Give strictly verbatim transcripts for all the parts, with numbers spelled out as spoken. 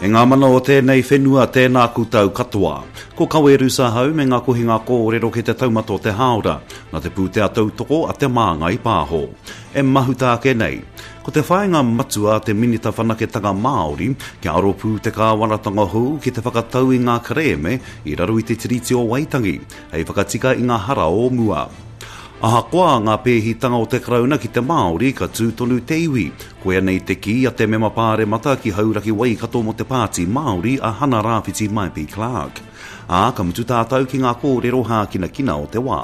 E ngā mana o tēnei whenua tēnā kutau katoa. Ko kaweru sa hau me ngā kohinga kōrero ke te taumata o te haora, na te pūtea tautoko a te māngai pāho. E mahu tāke nei. Ko te whaenga matua te minita whanaketanga Māori, ki aro pū te kāwanatanga hou ki te whakatau i ngā kareme i raru i te tiriti o Waitangi, hei whakatika i ngā hara o mua. Aha koa ngā pēhitanga o te krauna ki te Māori ka tūtonu te iwi, koea nei te ki a te mema pāre mata ki hauraki Waikato mo te pāti Māori a hana rāwhiti Maipi Clark. A ka mutu tātau ki ngā kōrero hākina kina o te wā.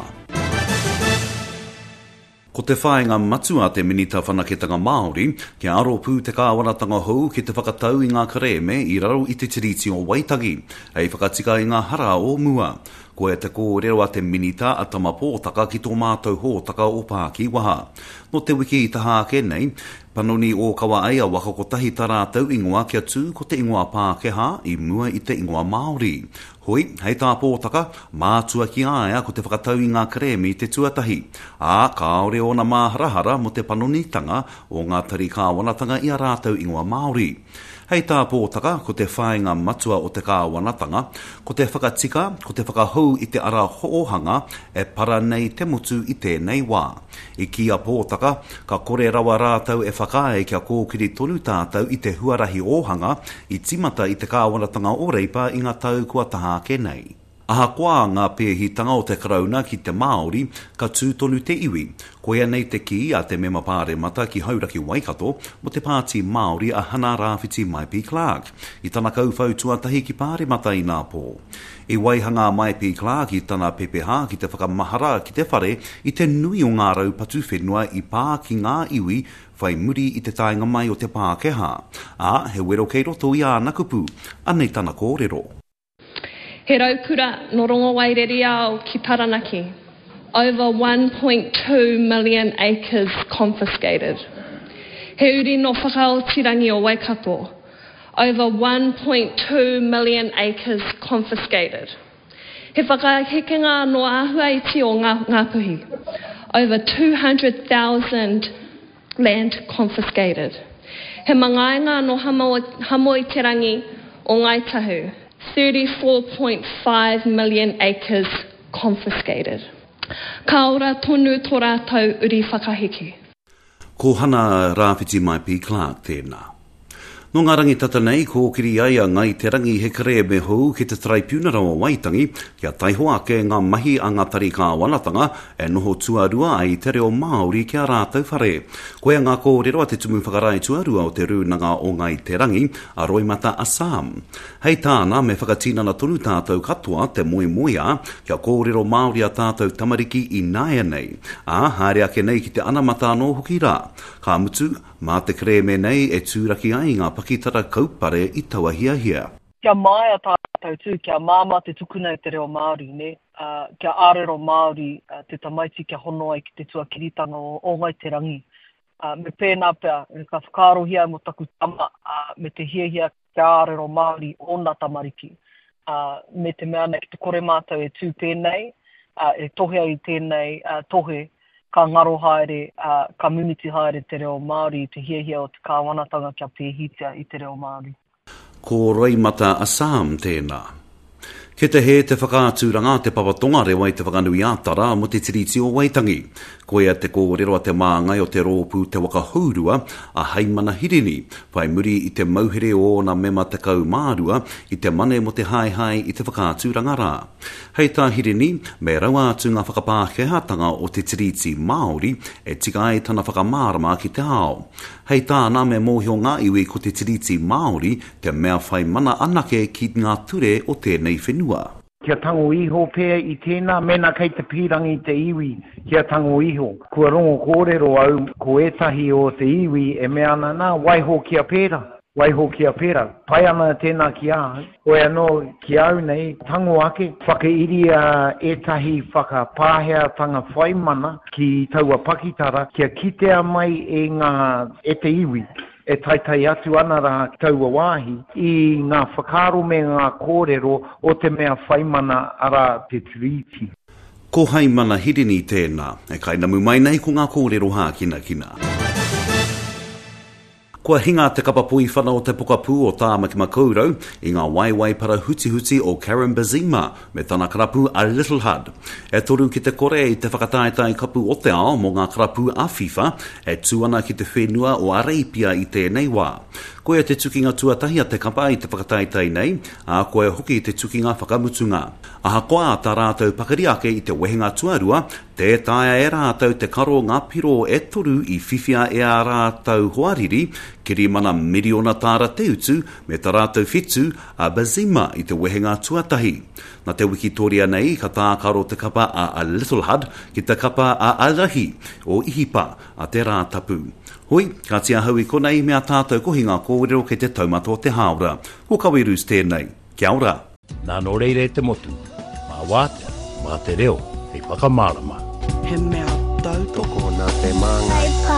Ko te whaenga matua te minita whanaketanga Māori, ki aro pū te kāwanatanga hou ki te whakatau i ngā kareme i raro i te tiriti o Waitangi, hei whakatika i ngā hara o mua. Ko e te kōrero a te minita a tama pōtaka ki tō mātou hōtaka o Pāki Waha. No te wiki i taha ke nei, panoni o kawa ai a waka ko tahi tarātau ingoa kia tū ko te ingoa Pākeha i mua i te ingoa Māori. Hoi, hei tā pōtaka, mātua ki aia ko te whakatau i ngā kremi te tuatahi. A kaore o na māharahara mo te panonitanga o ngā tari kāwanatanga i a rātau ingoa Māori. Hei tā pōtaka, ko te whaenga matua o te kāwanatanga, ko te whakatika, ko te whakahou i te ara hoohanga, e para nei te mutu i tēnei wā. I kia pōtaka, ka kore rawa rātau e whakae kia kōkiri tonu tātau i te huarahi ohanga, i timata i te kāwanatanga o reipa i ngā tau kua taha ke nei. Aha koa ngā pēhitanga o te krauna ki te Māori ka tūtonu te iwi, koea nei te ki a te mema pāre mata ki hauraki Waikato mo te pāti Māori a hana rāwhiti Maipi Clark, i tana kauwhau tuatahi ki pāre mata i nā pō. I waihanga Maipi Clark i tana pepeha ki te whakamahara ki te whare i te nui o ngā raupatu whenua i pā ki ngā iwi whai muri i te tainga mai o te Pākeha. A he wero kei roto i āna kupu, anei tana kōrero. He raukura no rongo wairere ao ki Taranaki. Over one point two million acres confiscated. He uri no whakaotirangi o Waikato. Over one point two million acres confiscated. He whakahekenga no āhua iti o ngā, Ngāpuhi. Over two hundred thousand land confiscated. He mangainga no Hamoiterangi o Ngaitahu. thirty-four point five million acres confiscated. Ka ora tonu tō rātau uri whakahiki. Ko hana rāwhiti Maipi Clark tēnā. No ngā rangitata nei, ko kiri ai a ngai te rangi he kare me hou ki te tribunal o Waitangi, kia taiho ake ngā mahi a ngā tari kāwanatanga e noho tuarua ai te reo Māori kia rātau whare. Koea ngā kōrero a te tumu whakarai tuarua o te rūnanga o ngai te rangi a Roimata Assam. Hei tāna me whakatinana tonu tātou katoa te moe moea kia kōrero Māori a tātou tamariki i naia nei. A haere ake nei ki te anamata no hoki rā. Ka mutu, mā te kreme nei e tūraki ai ngā pakitara kaupare i taua hia hia. Kia mai a tātou tū, kia māma te tukuna i te reo Māori, ne? Uh, kia ārero Māori, uh, te tamaiti kia hono ai ki te tuakiritanga o, o ngai te rangi. Uh, me pēnā pēr, e ka whakarohia mo taku tama, uh, me te hia hia kia ārero Māori o nā tamariki. Uh, me te mea nei ki te kore mātou e tū pēnei, uh, e tohe ai tēnei uh, tohe, ka ngaro haere, uh, community haere te reo Māori, te hiahia o te kāwanatanga kia pēhitia i te reo Māori. Ko Roimata Assam tēnā. Ke te he te whakātūranga te papatonga rewa i te whakanui ātara mo te tiriti o Waitangi. Koea te kōrero a te māngai o te rōpū te waka haurua a Haimana Hirini, whai muri i te mauhere o na mema te kau mārua i te mane mo te hai hai i te whakātūranga rā. Hei tā Hirini, me rau atu ngā whakapākehatanga o te tiriti Māori e tika ai tana whakamārama ki te hao. Hei tā nā me mōhio ngā iwi ko te tiriti Māori te mea whai mana anake ki ngā ture o tēnei whenua. Kia tango iho pēr i tēnā, mena kei te pirangi te iwi, kia tango iho. Kua rongo kōrero au, ko etahi o te iwi e mea ana nā, waiho kia pēra, waiho kia pēra. Pai ana tēnā ki a, o e anō ki au nei, tango ake, whakairia etahi whakapāhea tanga whaimana ki taua pakitara, kia kitea mai e ngā e te iwi. E taitai atu ana rā taua wāhi i ngā whakaro me ngā kōrero o te mea whaimana ara te tiriti. Ko Haimana Hirini tēnā, e kainamu mai nei ko ngā kōrero hākina kina. Kua hinga te kapapui whana o te pokapū o tā Makimakourau i ngā waiwai para huti huti o Karen Bazima me tana karapu a Little Hud. E toru ki te kore i te whakataetai kapu o te ao mo ngā karapu a FIFA e tuana ki te whenua o Arabia i tēnei wā. Koe te tukinga tuatahi a te kapa i te whakataetai nei, a koe hoki i te tukinga whakamutunga. Aha koa tā rātou pakariake i te wehenga tuarua, te taia e rātou te karo ngā piro e toru i whiwhia e a rātou hoariri, kiri mana miriona tāra te utu me tā rātou whitu a Bazima i te wehenga tuatahi. Na te wikitoria nei, ka tā karo te kapa a, a Little Hud ki te kapa a Alahi o Ihipa a te rātapu. Hoi, ka tia hau i konei mea tātou kohinga kōrero ke te taumato te haora. Ko kawirus tēnei. Kia ora. Nā no reire te motu. Mā wātea, mā te reo, hei whakamārama. He mea tau toko nā te māngai.